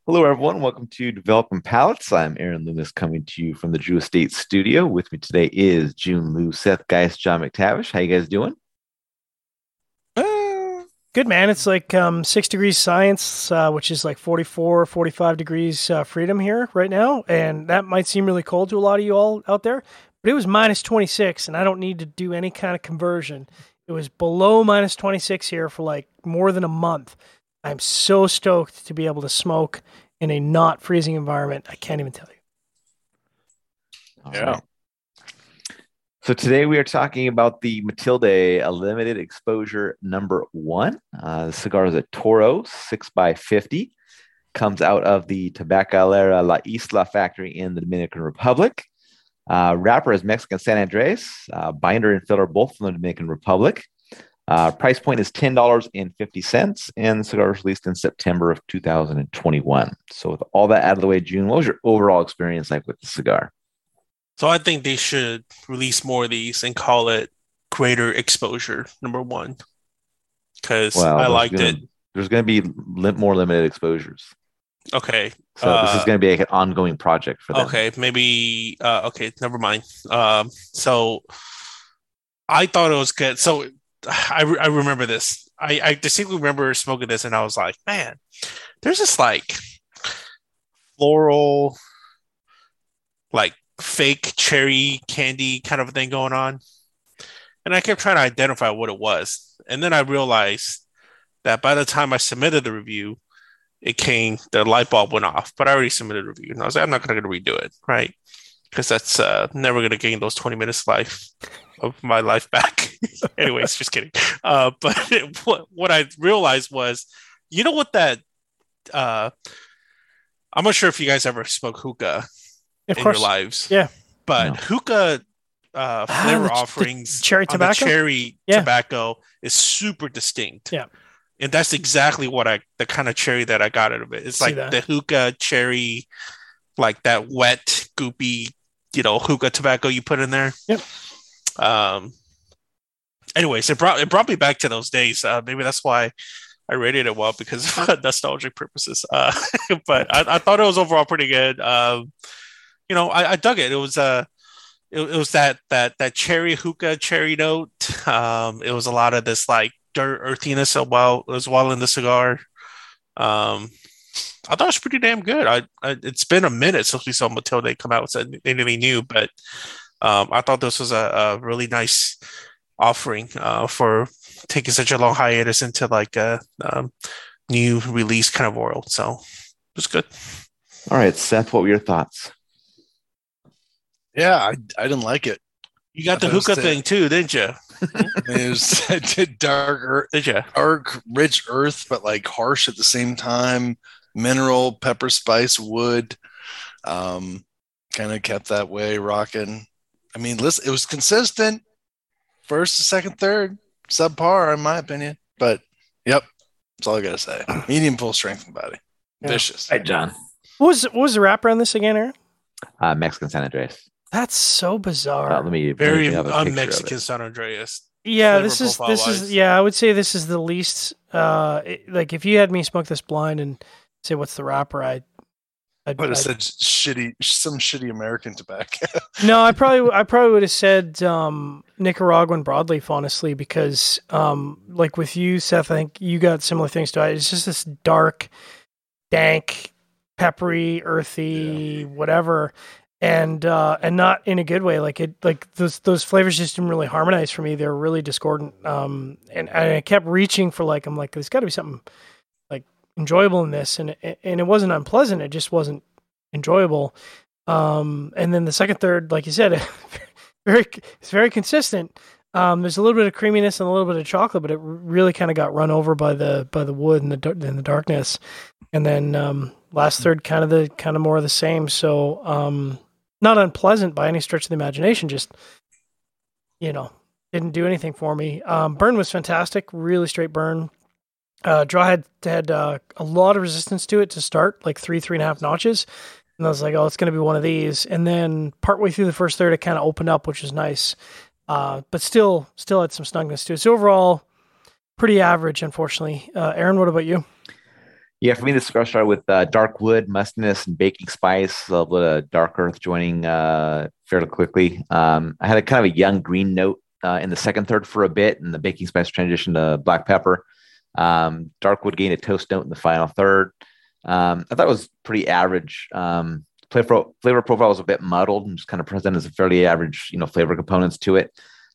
Hello, everyone. Welcome to Developing Palates. I'm Aaron Loomis coming to you from the Drew Estate Studio. With me today is June Liu, Seth Geist, John McTavish. How you guys doing? Good, man. It's like 6 degrees science, which is like 44, 45 degrees freedom here right now. And that might seem really cold to a lot of you all out there, but it was minus 26, and I don't need to do any kind of conversion. It was below minus 26 here for like more than a month. I'm so stoked to be able to smoke in a not freezing environment. I can't even tell you. All right. So today we are talking about the Matilde, a limited exposure number one. The cigar is a Toro 6x50. Comes out of the Tabacalera La Isla factory in the Dominican Republic. Wrapper is Mexican San Andres. Binder and filler both from the Dominican Republic. Price point is $10.50, and the cigar was released in September of 2021. So with all that out of the way, June, what was your overall experience like with the cigar? So I think they should release more of these and call it greater exposure number one, because I liked it. There's going to be more limited exposures. Okay. So this is going to be like an ongoing project for them. Okay, maybe. Okay, never mind. So I thought it was good. So I remember this. I distinctly remember smoking this, and I was like, man, there's this like floral, like fake cherry candy kind of a thing going on. And I kept trying to identify what it was. And then I realized that by the time I submitted the review, the light bulb went off, but I already submitted a review. And I was like, I'm not going to redo it, right? Because that's never going to gain those 20 minutes of my life back. Anyways, just kidding. But what I realized was, you know what I'm not sure if you guys ever smoked hookah your lives. Yeah. But hookah flavor offerings the cherry tobacco? The cherry tobacco is super distinct. Yeah. And that's exactly the kind of cherry that I got out of it. It's like the hookah cherry, like that wet, goopy, hookah tobacco you put in there. Yep. Anyways, it brought me back to those days. Maybe that's why I rated it well, because of nostalgic purposes. But I thought it was overall pretty good. I dug it. It was it was that cherry hookah cherry note. It was a lot of this like dirt earthiness as well in the cigar. I thought it was pretty damn good. It's been a minute since we saw Matilde come out with anything new, but I thought this was a really nice offering for taking such a long hiatus into like a new release kind of world. So it was good. All right, Seth, what were your thoughts? Yeah, I didn't like it. You got the hookah thing too, didn't you? It was dark, rich earth, but like harsh at the same time. Mineral, pepper, spice, wood. Kind of kept that way, rocking. I mean, listen, it was consistent. First, second, third, subpar in my opinion. But yep, that's all I gotta say. Medium, full strength body, vicious. Hi, John. What was the wrapper on this again, Aaron? Mexican San Andres. That's so bizarre. Very un-Mexican San Andreas. Yeah, this is. Yeah, I would say this is the least. Like if you had me smoke this blind and say what's the wrapper, I'd would have said some shitty American tobacco. No, I probably would have said Nicaraguan broadleaf, honestly, because like with you, Seth, I think you got similar things to it. It's just this dark, dank, peppery, earthy, whatever. And not in a good way. Like those flavors just didn't really harmonize for me. They're really discordant. And I kept reaching for I'm like, there's got to be something like enjoyable in this, and it wasn't unpleasant. It just wasn't enjoyable. And then the second, third, like you said, it's very consistent. There's a little bit of creaminess and a little bit of chocolate, but it really kind of got run over by the wood and the darkness. And then last third, kind of more of the same. So not unpleasant by any stretch of the imagination. Just didn't do anything for me. Burn was fantastic, really straight burn. Draw had a lot of resistance to it to start, like 3.5 notches. And I was like, oh, it's going to be one of these. And then partway through the first third, it kind of opened up, which was nice. But still had some snugness to it. So overall, pretty average, unfortunately. Aaron, what about you? Yeah, for me, the cigar started with dark wood, mustiness, and baking spice. A little bit of dark earth joining fairly quickly. I had a kind of a young green note in the second third for a bit, and the baking spice transitioned to black pepper. Dark wood gained a toast note in the final third. I thought it was pretty average. Flavor profile was a bit muddled and just kind of presented as a fairly average, flavor components to it.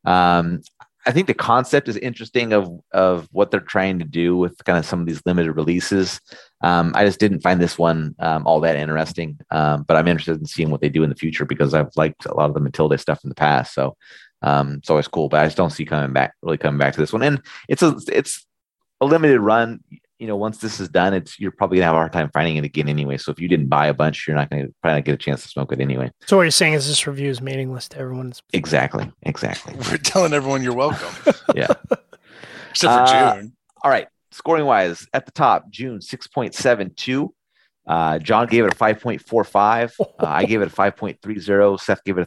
I think the concept is interesting of what they're trying to do with kind of some of these limited releases. I just didn't find this one all that interesting, but I'm interested in seeing what they do in the future because I've liked a lot of the Matilde stuff in the past. So it's always cool, but I just don't see coming back to this one. And it's a limited run. Once this is done, you're probably gonna have a hard time finding it again anyway. So if you didn't buy a bunch, you're probably not get a chance to smoke it anyway. So what you're saying is this review is meaningless to everyone. Exactly. We're telling everyone you're welcome. Yeah. Except for June. All right. Scoring wise, at the top, June 6.72. John gave it a 5.45. I gave it a 5.30. Seth gave it a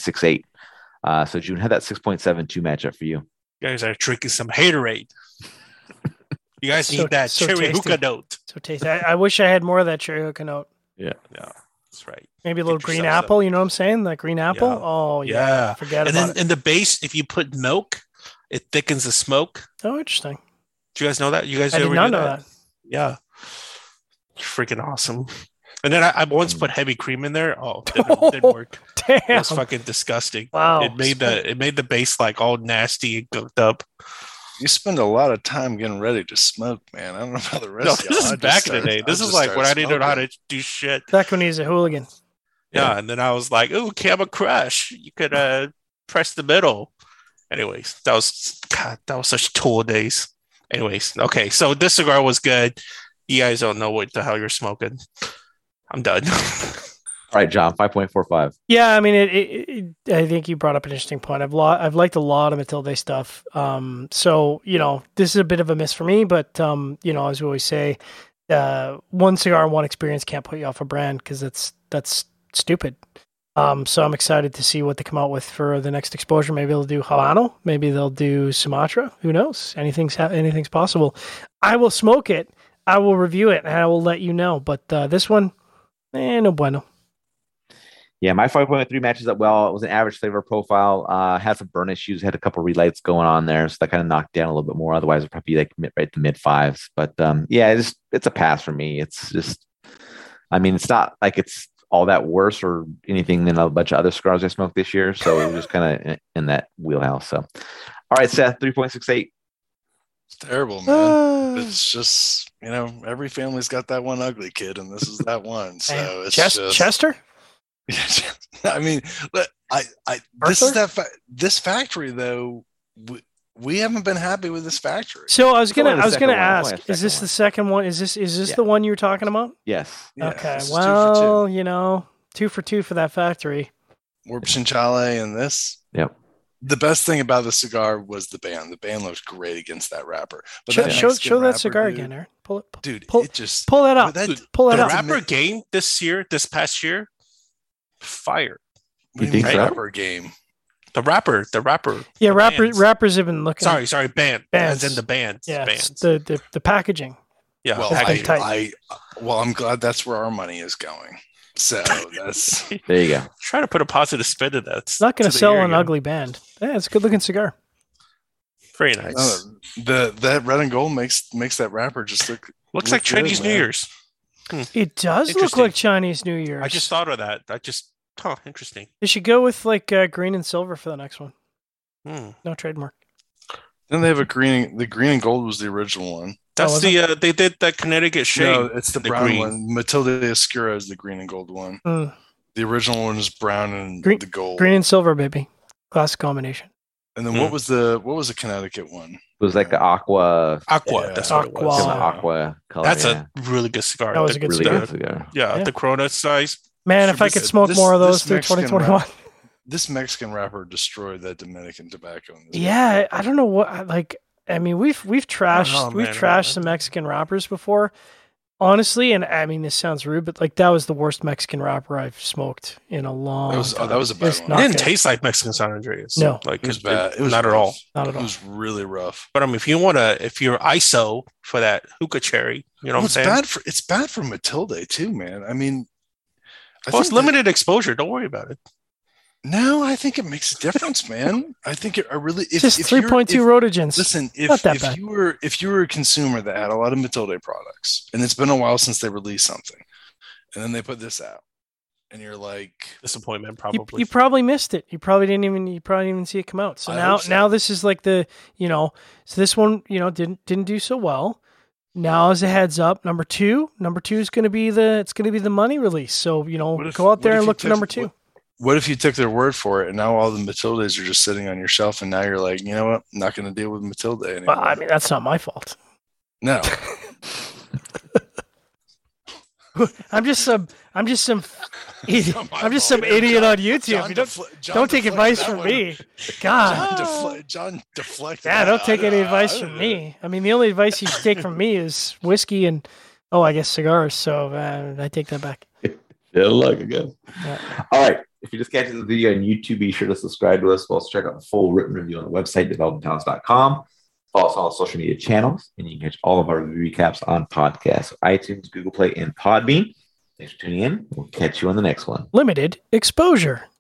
3.68. So June had that 6.72 matchup for you. You guys are drinking some haterade. You guys need that cherry hookah note. So tasty. I wish I had more of that cherry hookah note. Yeah, that's right. Maybe a little green apple. You know what I'm saying? That green apple. Yeah. Oh yeah. Forget about it. And then in the base, if you put milk, it thickens the smoke. Oh, interesting. Do you guys know that? You guys I did not know that. Yeah, freaking awesome. And then I once put heavy cream in there. Oh, didn't work. Damn, it was fucking disgusting. Wow, it made the base like all nasty and cooked up. You spend a lot of time getting ready to smoke, man. I don't know about the rest of y'all. This is back in the day. This is like when I didn't know how to do shit. Back when he was a hooligan. Yeah, and then I was like, "Ooh, Camel Crush! You could press the middle." Anyways, that was such tool days. Anyways, okay, so this cigar was good. You guys don't know what the hell you're smoking. I'm done. All right, John, 5.45. Yeah, I mean, I think you brought up an interesting point. I've liked a lot of Matilde stuff. So this is a bit of a miss for me, but as we always say, one cigar, one experience can't put you off a brand because that's stupid. So I'm excited to see what they come out with for the next exposure. Maybe they'll do Habano. Maybe they'll do Sumatra. Who knows? Anything's possible. I will smoke it. I will review it, and I will let you know. But this one, no bueno. Yeah, my 5.3 matches up well. It was an average flavor profile. Had some burn issues. Had a couple relights going on there, so that kind of knocked down a little bit more. Otherwise, it'd probably be like right to mid fives. But it's a pass for me. It's just, it's not like it's all that worse or anything than a bunch of other cigars I smoked this year. So it was just kind of in that wheelhouse. So, all right, Seth, 3.68. It's terrible, man. It's just every family's got that one ugly kid, and this is that one. So it's Chester. I mean, this factory though. We haven't been happy with this factory. So I was gonna ask: is this the second one? Is this the one you were talking about? Yes. Okay. Well, 2 for 2 for that factory. Warp Chinchale and this. Yep. The best thing about the cigar was the band. The band looks great against that wrapper. But show that cigar again, Aaron. Pull it, dude. Pull that up. Pull it up. The wrapper game this past year, fire. You think so? Wrapper game. The rapper. Yeah, rappers have been looking. Sorry, bands and the bands. Yeah, bands. The packaging. Yeah, well, I'm glad that's where our money is going. So that's there you go. Try to put a positive spin to that. It's not going to sell an ugly band. Yeah, it's a good looking cigar. Very nice. That red and gold makes that wrapper just looks like Chinese New Year's. It does look like Chinese New Year's. I just thought of that. Interesting. They should go with like green and silver for the next one. No trademark. Then they have the green and gold was the original one. That's they did that Connecticut shade. No, it's the brown green one. Matilde Oscura is the green and gold one. The original one is brown and the gold. Green and silver, baby. Classic combination. And then what was the Connecticut one? It was like the aqua. Aqua. That's what it was. Aqua color. That's a really good cigar. That was a good cigar. Yeah, the Corona size. Man, if I could smoke more of those through 2021. This Mexican wrapper destroyed that Dominican tobacco. Yeah, I don't know what we've trashed some Mexican wrappers before. Honestly, and I mean this sounds rude, but like that was the worst Mexican wrapper I've smoked in a long time. That was a bad It's one. not It didn't good. taste like Mexican San Andreas. No. Like It was bad. It was not at rough. all. Not at It all. was really rough. But I mean, if you're ISO for that hookah cherry, you know what I'm saying? It's bad for Matilde too, man. I mean, Well, it's limited exposure. Don't worry about it. No, I think it makes a difference, man. I think it. I really. It's just 3.2 rotogens. Listen, Not that if bad. you were a consumer that had a lot of Matilde products, and it's been a while since they released something, and then they put this out, and you're like, disappointment, probably. You probably missed it. You probably didn't even see it come out. So now this is like the, so this one, didn't do so well. Now as a heads up, number two is going to be the money release. So, go out there and look for number 2. What if you took their word for it, and now all the Matildes are just sitting on your shelf, and now you're like, you know what? I'm not going to deal with Matilde anymore. Well, I mean, that's not my fault. No. I'm just some idiot. I'm just some idiot on YouTube. Don't take advice from me. God. John deflected. Yeah, don't take any advice from me. I mean, the only advice you take from me is whiskey and, I guess cigars. So I take that back. Good luck again. Yeah. All right. If you just catch this video on YouTube, be sure to subscribe to us. We'll also check out the full written review on the website, developmenttalents.com. Follow us on all social media channels, and you can catch all of our recaps on podcasts, iTunes, Google Play, and Podbean. Thanks for tuning in. We'll catch you on the next one. Limited exposure.